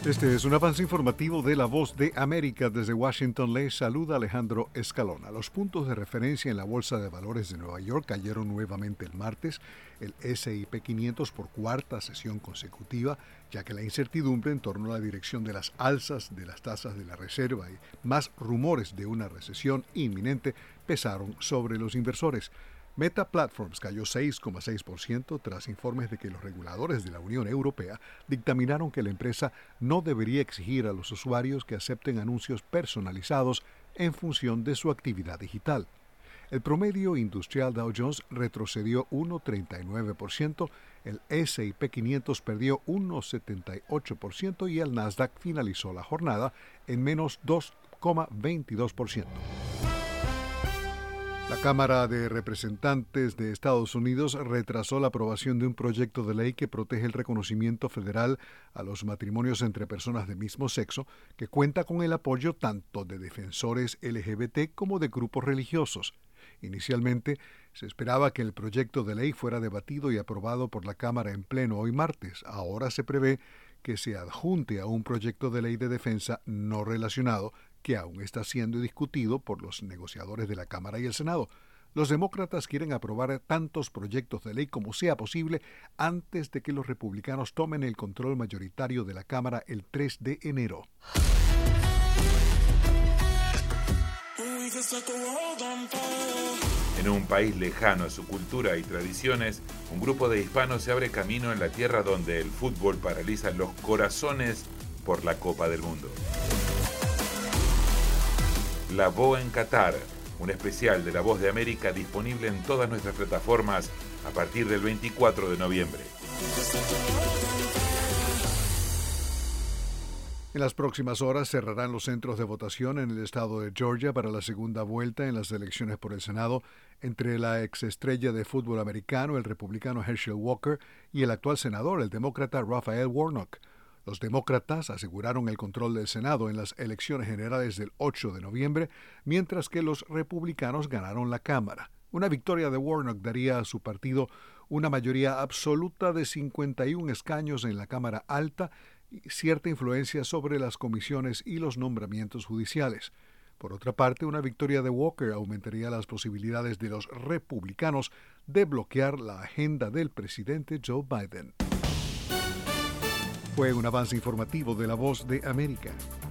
Este es un avance informativo de La Voz de América. Desde Washington les saluda Alejandro Escalona. Los puntos de referencia en la Bolsa de Valores de Nueva York cayeron nuevamente el martes, el S&P 500 por cuarta sesión consecutiva, ya que la incertidumbre en torno a la dirección de las alzas de las tasas de la Reserva y más rumores de una recesión inminente pesaron sobre los inversores. Meta Platforms cayó 6,6% tras informes de que los reguladores de la Unión Europea dictaminaron que la empresa no debería exigir a los usuarios que acepten anuncios personalizados en función de su actividad digital. El promedio industrial Dow Jones retrocedió 1,39%, el S&P 500 perdió 1,78% y el Nasdaq finalizó la jornada en menos 2,22%. La Cámara de Representantes de Estados Unidos retrasó la aprobación de un proyecto de ley que protege el reconocimiento federal a los matrimonios entre personas de mismo sexo, que cuenta con el apoyo tanto de defensores LGBT como de grupos religiosos. Inicialmente, se esperaba que el proyecto de ley fuera debatido y aprobado por la Cámara en pleno hoy martes. Ahora se prevé que se adjunte a un proyecto de ley de defensa no relacionado que aún está siendo discutido por los negociadores de la Cámara y el Senado. Los demócratas quieren aprobar tantos proyectos de ley como sea posible antes de que los republicanos tomen el control mayoritario de la Cámara el 3 de enero. En un país lejano a su cultura y tradiciones, un grupo de hispanos se abre camino en la tierra donde el fútbol paraliza los corazones por la Copa del Mundo. La Voz en Qatar, un especial de La Voz de América disponible en todas nuestras plataformas a partir del 24 de noviembre. En las próximas horas cerrarán los centros de votación en el estado de Georgia para la segunda vuelta en las elecciones por el Senado entre la exestrella de fútbol americano, el republicano Herschel Walker, y el actual senador, el demócrata Raphael Warnock. Los demócratas aseguraron el control del Senado en las elecciones generales del 8 de noviembre, mientras que los republicanos ganaron la Cámara. Una victoria de Warnock daría a su partido una mayoría absoluta de 51 escaños en la Cámara Alta y cierta influencia sobre las comisiones y los nombramientos judiciales. Por otra parte, una victoria de Walker aumentaría las posibilidades de los republicanos de bloquear la agenda del presidente Joe Biden. Fue un avance informativo de La Voz de América.